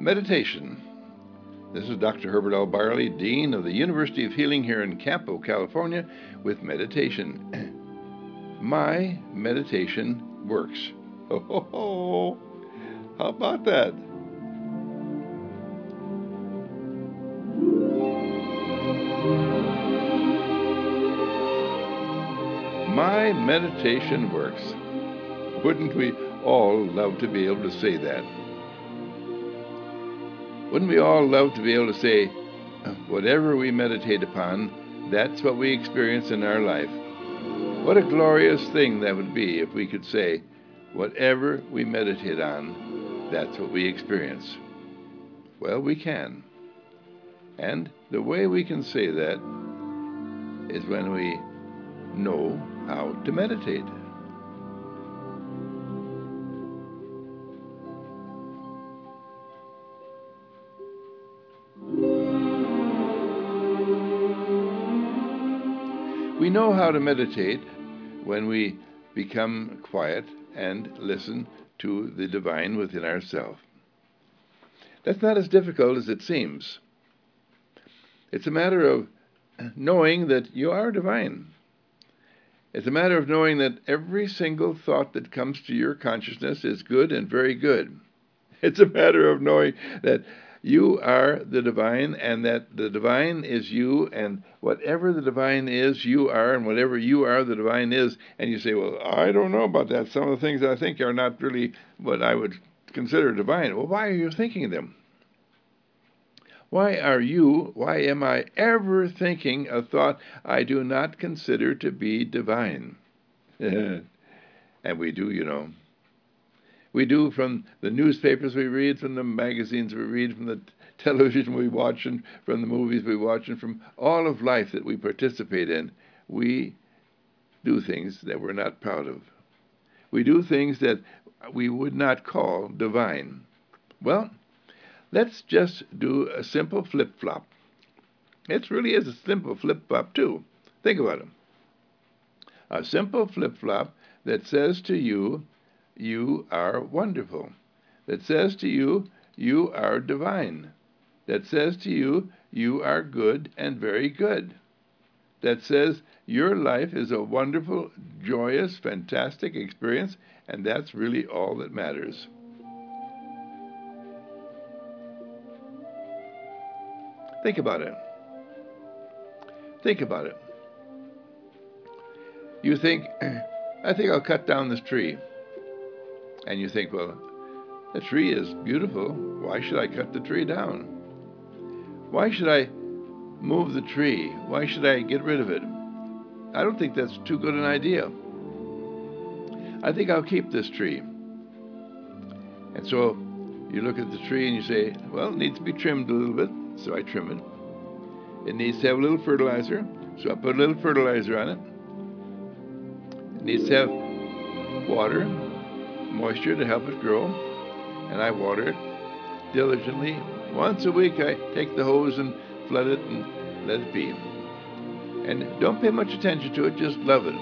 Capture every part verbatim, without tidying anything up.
Meditation. This is Doctor Herbert L. Barley, Dean of the University of Healing here in Campo, California, with meditation. My meditation works. Oh, ho, ho. How about that? My meditation works. Wouldn't we all love to be able to say that? Wouldn't we all love to be able to say, whatever we meditate upon, that's what we experience in our life? What a glorious thing that would be if we could say, whatever we meditate on, that's what we experience. Well, we can. And the way we can say that is when we know how to meditate. We know how to meditate when we become quiet and listen to the divine within ourselves. That's not as difficult as it seems. It's a matter of knowing that you are divine. It's a matter of knowing that every single thought that comes to your consciousness is good and very good. It's a matter of knowing that you are the divine, and that the divine is you, and whatever the divine is, you are, and whatever you are, the divine is. And you say, well, I don't know about that. Some of the things I think are not really what I would consider divine. Well, why are you thinking them? Why are you, why am I ever thinking a thought I do not consider to be divine? And we do, you know. We do from the newspapers we read, from the magazines we read, from the television we watch, and from the movies we watch, and from all of life that we participate in. We do things that we're not proud of. We do things that we would not call divine. Well, let's just do a simple flip-flop. It really is a simple flip-flop, too. Think about it. A simple flip-flop that says to you, you are wonderful. That says to you, you are divine. That says to you, you are good and very good. That says your life is a wonderful, joyous, fantastic experience, and that's really all that matters. Think about it. Think about it. You think, I think I'll cut down this tree. And you think, well, the tree is beautiful. Why should I cut the tree down? Why should I move the tree? Why should I get rid of it? I don't think that's too good an idea. I think I'll keep this tree. And so you look at the tree and you say, well, it needs to be trimmed a little bit, so I trim it. It needs to have a little fertilizer, so I put a little fertilizer on it. It needs to have water, moisture to help it grow, and I water it diligently. Once a week I take the hose and flood it and let it be. And don't pay much attention to it, just love it.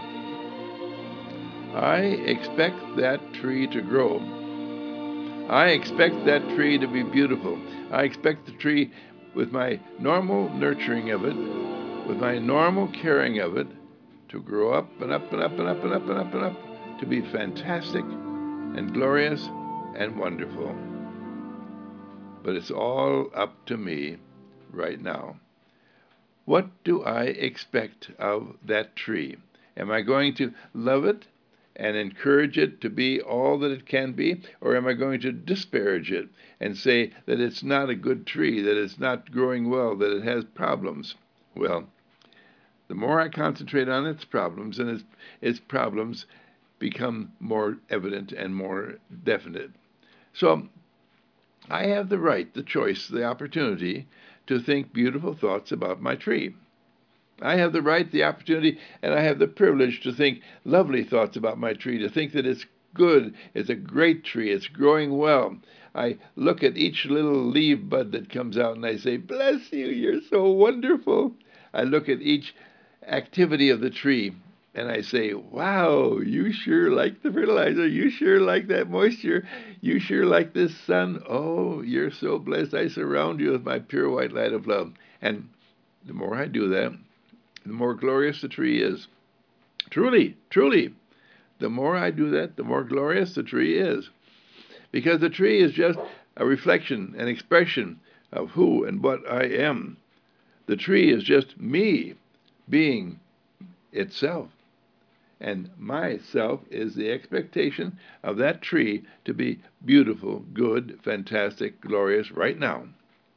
I expect that tree to grow. I expect that tree to be beautiful. I expect the tree, with my normal nurturing of it, with my normal caring of it, to grow up and up and up and up and up and up and up, to be fantastic and glorious and wonderful. But it's all up to me right now. What do I expect of that tree? Am I going to love it and encourage it to be all that it can be? Or am I going to disparage it and say that it's not a good tree, that it's not growing well, that it has problems? Well, the more I concentrate on its problems, and its, its problems become more evident and more definite. So I have the right, the choice, the opportunity to think beautiful thoughts about my tree. I have the right, the opportunity, and I have the privilege to think lovely thoughts about my tree, to think that it's good, it's a great tree, it's growing well. I look at each little leaf bud that comes out and I say, bless you, you're so wonderful. I look at each activity of the tree and I say, wow, you sure like the fertilizer, you sure like that moisture, You sure like this, son? Oh, you're so blessed. I surround you with my pure white light of love. And the more I do that, the more glorious the tree is. Truly, truly, the more I do that, the more glorious the tree is. Because the tree is just a reflection, an expression of who and what I am. The tree is just me being itself. And myself is the expectation of that tree to be beautiful, good, fantastic, glorious right now.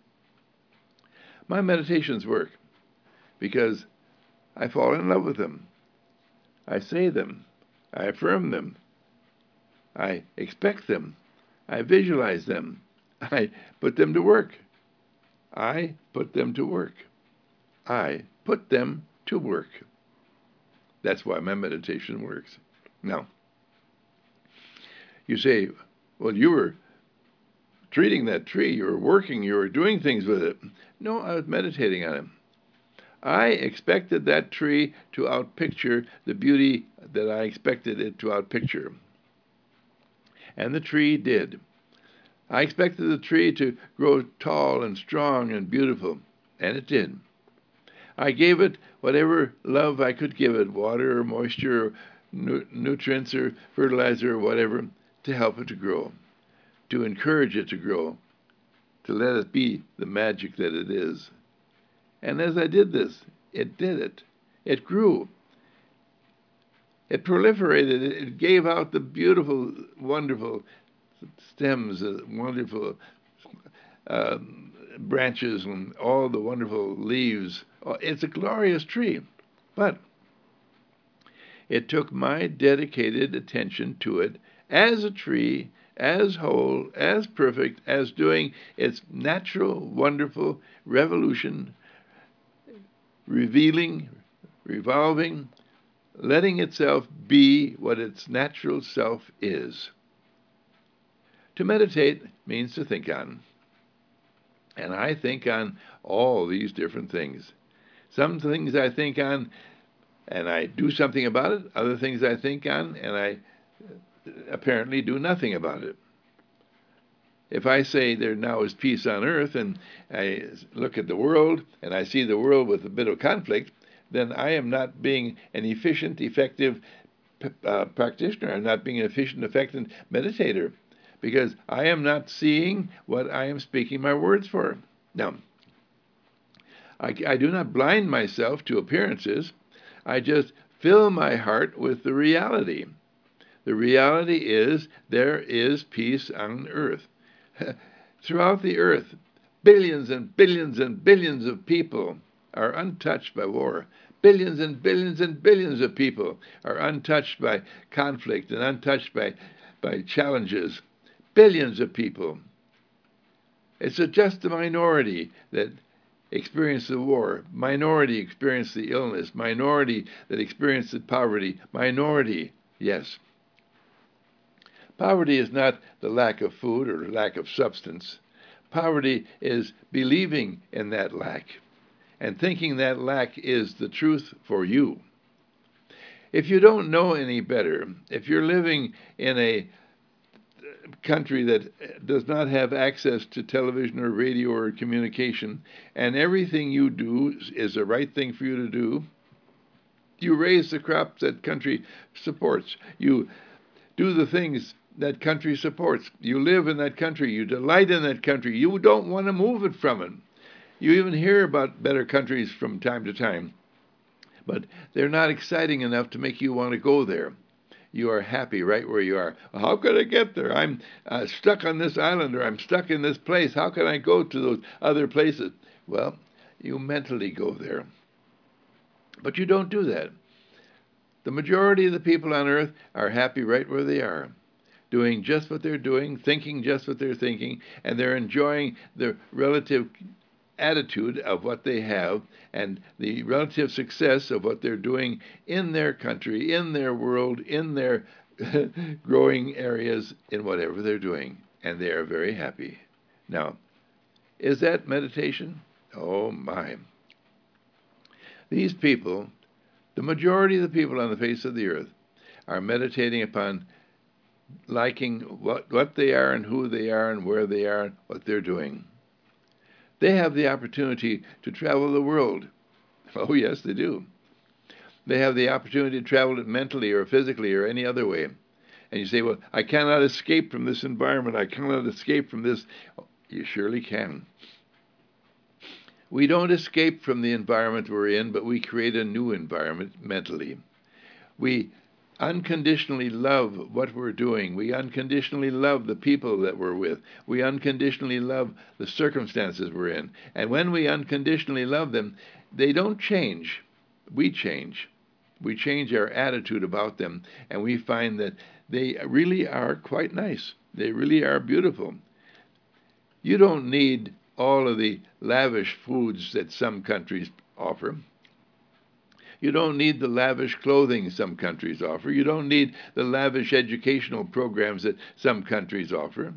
My meditations work because I fall in love with them. I say them. I affirm them. I expect them. I visualize them. I put them to work. I put them to work. I put them to work. That's why my meditation works. Now, you say, well, you were treating that tree, you were working, you were doing things with it. No, I was meditating on it. I expected that tree to outpicture the beauty that I expected it to outpicture. And the tree did. I expected the tree to grow tall and strong and beautiful, and it did. I gave it whatever love I could give it, water or moisture or nu- nutrients or fertilizer or whatever, to help it to grow, to encourage it to grow, to let it be the magic that it is. And as I did this, it did it. It grew. It proliferated. It gave out the beautiful, wonderful stems, uh, wonderful uh, branches, and all the wonderful leaves. It's a glorious tree. But it took my dedicated attention to it as a tree, as whole, as perfect, as doing its natural, wonderful revolution, revealing, revolving, letting itself be what its natural self is. To meditate means to think on. And I think on all these different things. Some things I think on and I do something about it. Other things I think on and I apparently do nothing about it. If I say there now is peace on earth and I look at the world and I see the world with a bit of conflict, then I am not being an efficient, effective uh, practitioner. I'm not being an efficient, effective meditator because I am not seeing what I am speaking my words for. Now, I, I do not blind myself to appearances. I just fill my heart with the reality. The reality is there is peace on earth. Throughout the earth, billions and billions and billions of people are untouched by war. Billions and billions and billions of people are untouched by conflict and untouched by, by challenges. Billions of people. It's a, just the minority that experience the war, minority experience the illness, minority that experience the poverty, minority, yes. Poverty is not the lack of food or lack of substance. Poverty is believing in that lack and thinking that lack is the truth for you. If you don't know any better, if you're living in a country that does not have access to television or radio or communication, and everything you do is the right thing for you to do, you raise the crops that country supports. You do the things that country supports. You live in that country. You delight in that country. You don't want to move it from it. You even hear about better countries from time to time, but they're not exciting enough to make you want to go there. You are happy right where you are. How could I get there? I'm uh, stuck on this island, or I'm stuck in this place. How can I go to those other places? Well, you mentally go there. But you don't do that. The majority of the people on earth are happy right where they are, doing just what they're doing, thinking just what they're thinking, and they're enjoying the relative attitude of what they have and the relative success of what they're doing in their country, in their world, in their growing areas, in whatever they're doing. And they are very happy. Now, is that meditation? Oh, my. These people, the majority of the people on the face of the earth, are meditating upon liking what, what they are and who they are and where they are and what they're doing. They have the opportunity to travel the world. Oh, yes, they do. They have the opportunity to travel it mentally or physically or any other way. And you say, well, I cannot escape from this environment. I cannot escape from this. You surely can. We don't escape from the environment we're in, but we create a new environment mentally. We unconditionally love what we're doing. We unconditionally love the people that we're with. We unconditionally love the circumstances we're in. And when we unconditionally love them, they don't change. We change. We change our attitude about them, and we find that they really are quite nice. They really are beautiful. You don't need all of the lavish foods that some countries offer. You don't need the lavish clothing some countries offer. You don't need the lavish educational programs that some countries offer.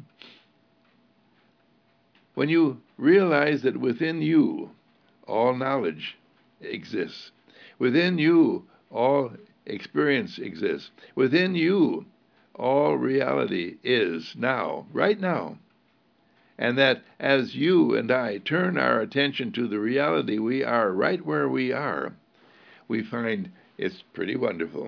When you realize that within you all knowledge exists, within you all experience exists, within you all reality is now, right now, and that as you and I turn our attention to the reality we are right where we are, we find it's pretty wonderful.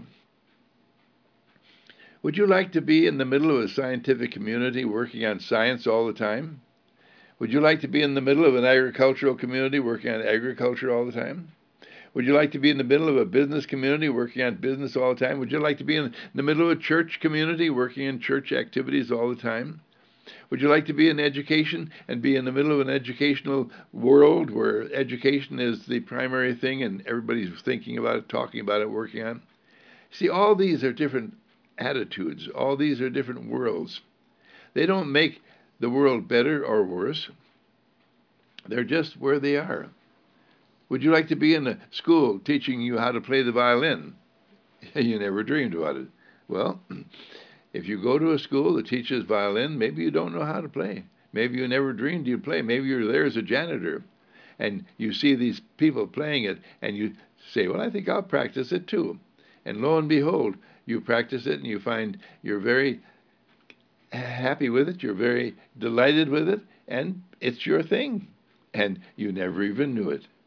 Would you like to be in the middle of a scientific community working on science all the time? Would you like to be in the middle of an agricultural community working on agriculture all the time? Would you like to be in the middle of a business community working on business all the time? Would you like to be in the middle of a church community working in church activities all the time? Would you like to be in education and be in the middle of an educational world where education is the primary thing and everybody's thinking about it, talking about it, working on it? See, all these are different attitudes. All these are different worlds. They don't make the world better or worse. They're just where they are. Would you like to be in a school teaching you how to play the violin? You never dreamed about it. Well, if you go to a school that teaches violin, maybe you don't know how to play. Maybe you never dreamed you'd play. Maybe you're there as a janitor, and you see these people playing it, and you say, well, I think I'll practice it too. And lo and behold, you practice it, and you find you're very happy with it, you're very delighted with it, and it's your thing, and you never even knew it.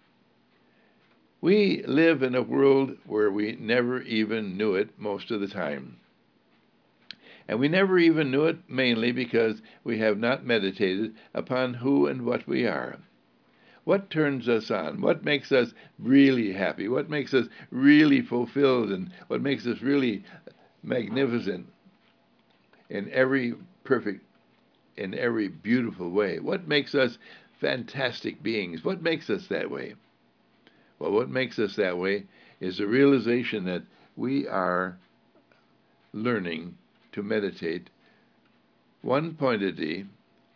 We live in a world where we never even knew it most of the time. And we never even knew it mainly because we have not meditated upon who and what we are. What turns us on? What makes us really happy? What makes us really fulfilled? And what makes us really magnificent in every perfect, in every beautiful way? What makes us fantastic beings? What makes us that way? Well, what makes us that way is the realization that we are learning to meditate one-pointedly,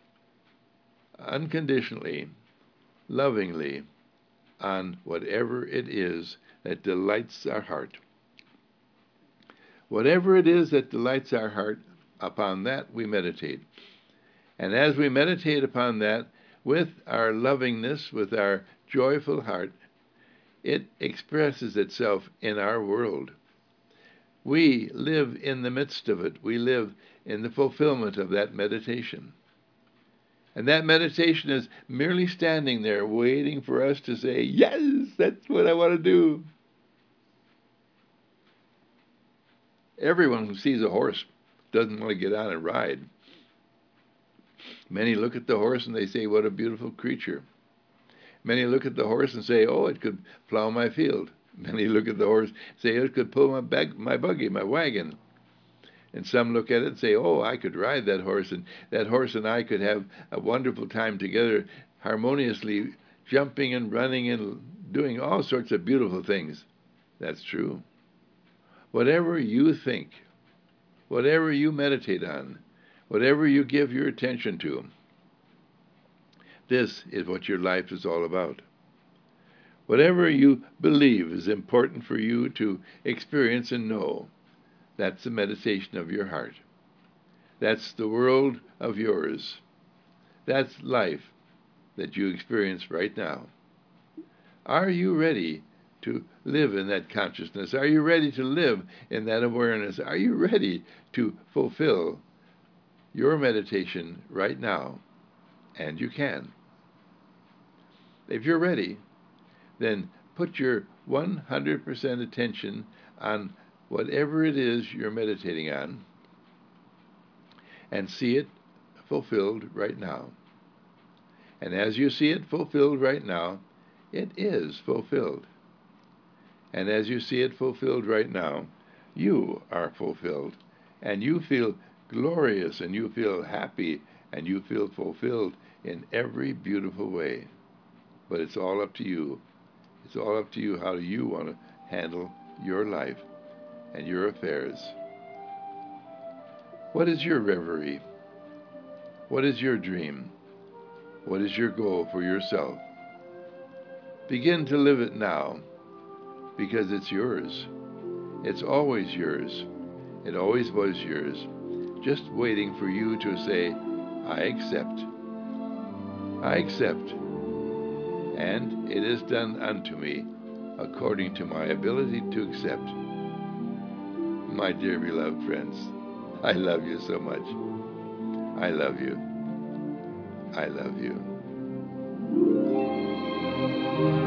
unconditionally, lovingly on whatever it is that delights our heart. Whatever it is that delights our heart, upon that we meditate. And as we meditate upon that, with our lovingness, with our joyful heart, it expresses itself in our world. We live in the midst of it. We live in the fulfillment of that meditation. And that meditation is merely standing there waiting for us to say, yes, that's what I want to do. Everyone who sees a horse doesn't want to get on and ride. Many look at the horse and they say, what a beautiful creature. Many look at the horse and say, oh, it could plow my field. Many look at the horse and say, it could pull my, bag, my buggy, my wagon. And some look at it and say, oh, I could ride that horse, and that horse and I could have a wonderful time together, harmoniously jumping and running and doing all sorts of beautiful things. That's true. Whatever you think, whatever you meditate on, whatever you give your attention to, this is what your life is all about. Whatever you believe is important for you to experience and know, that's the meditation of your heart. That's the world of yours. That's life that you experience right now. Are you ready to live in that consciousness? Are you ready to live in that awareness? Are you ready to fulfill your meditation right now? And you can. If you're ready, then put your one hundred percent attention on whatever it is you're meditating on and see it fulfilled right now. And as you see it fulfilled right now, it is fulfilled. And as you see it fulfilled right now, you are fulfilled. And you feel glorious, and you feel happy, and you feel fulfilled in every beautiful way. But it's all up to you. It's all up to you how you want to handle your life and your affairs. What is your reverie? What is your dream? What is your goal for yourself? Begin to live it now, because it's yours. It's always yours. It always was yours, just waiting for you to say, I accept. I accept. And it is done unto me according to my ability to accept. My dear beloved friends, I love you so much. I love you. I love you.